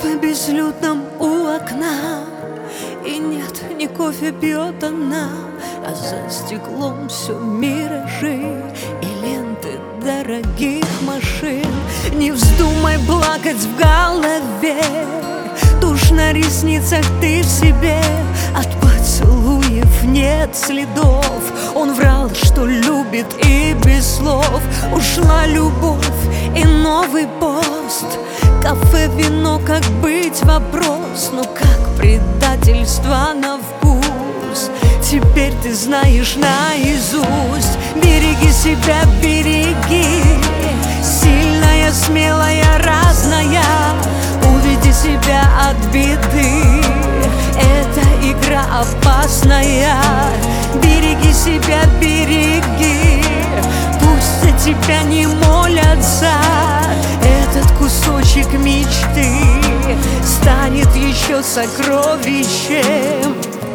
кафе безлюдном у окна, и нет, не кофе пьет она, а за стеклом все миражи и ленты дорогих машин. Не вздумай плакать в голове, тушь на ресницах ты в себе. От поцелуев нет следов, он врал, что любит, и без слов. Ушла любовь и новый пост. Кафе, вино, как быть вопрос, но как предательство на вкус. Теперь ты знаешь наизусть. Береги себя, береги, сильная, смелая, разная. Уведи себя от беды, эта игра опасная. Береги себя, береги, пусть за тебя не молятся. Этот кусочек мечты станет еще сокровищем.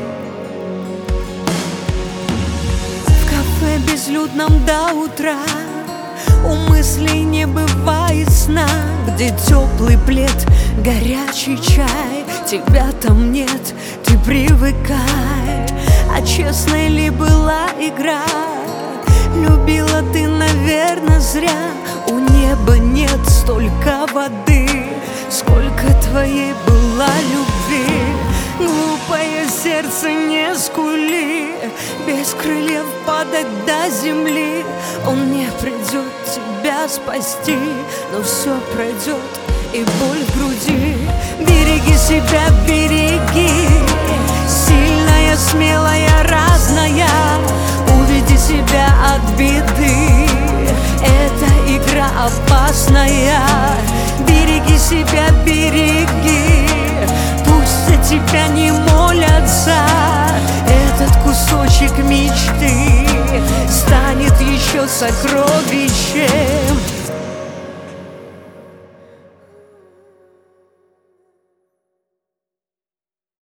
В кафе безлюдном до утра у мыслей не бывает сна, где теплый плед, горячий чай. Тебя там нет, ты привыкай. А честной ли была игра? Любила ты, наверно, зря. У неба нет столько воды, сколько твоей была любви. Глупое сердце, не скули, без крыльев падать до земли. Он не придет тебя спасти, но все пройдет, и боль в груди. Береги себя, береги, сильная, смелая, разная. Уведи себя от беды, эта игра опасная. Береги себя, береги, пусть за тебя не молятся. Этот кусочек мечты станет еще сокровищем.